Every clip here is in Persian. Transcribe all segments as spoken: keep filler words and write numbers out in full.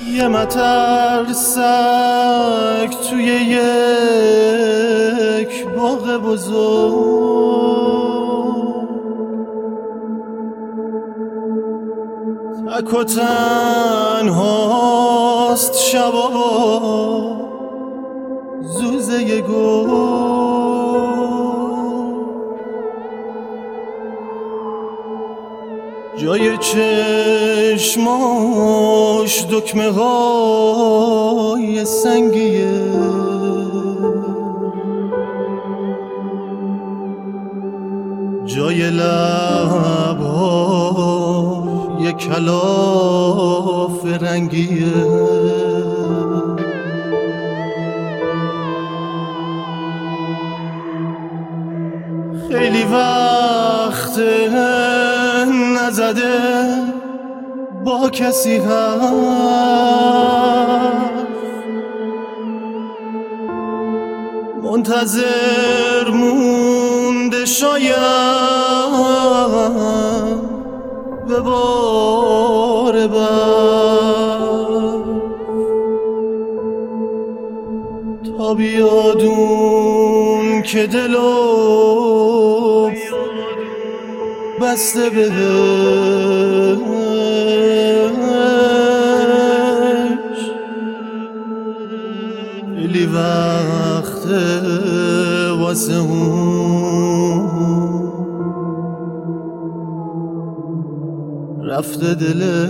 یه مترسک توی یک باغ بزرگ، تک و تنهاست شبا زوزه گل، جای چشماش دکمه های سنگیه، جای لبها یک کلاف رنگیه، خیلی وقت نزده با کسی حرف، منتظر مونده شاید به بار بعد تا بیادون که دلو بسته بهش، خیلی وقته واسه اون رفته دله،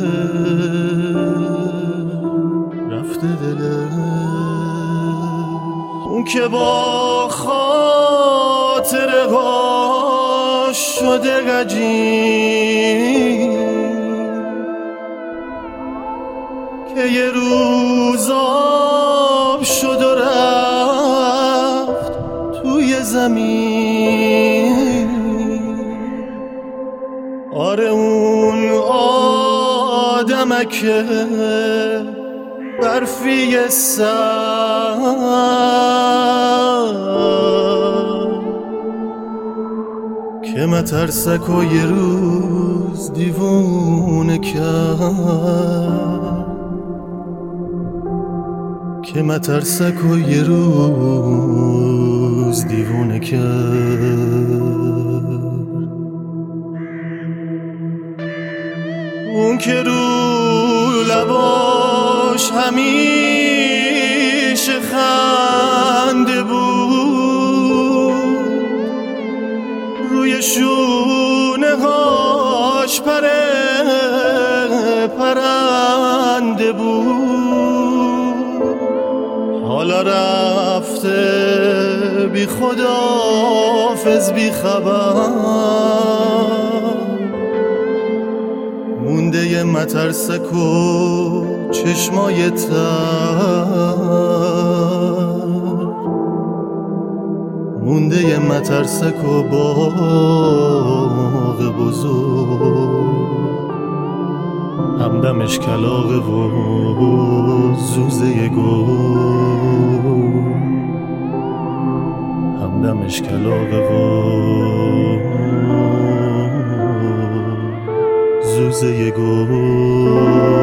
رفته دله، اون که با خاطره ها شده غجین، که یه روز آب شد و رفت توی زمین. آره اون آدمکه برفی سر که مترسک و یه روز دیوونه کرد، که مترسک و یه روز دیوونه کرد. اون که رو لباش همیشه خنده بود، روی شونه هاش پره پرنده بود، حالا رفته بی خداحافظ بی خبر، مونده یه مترسک و چشمای تر، مونده یه مترسک و باغ بزرگ، همدمش کلاغه و زوزه گل، همدمش کلاغه و زوزه گل.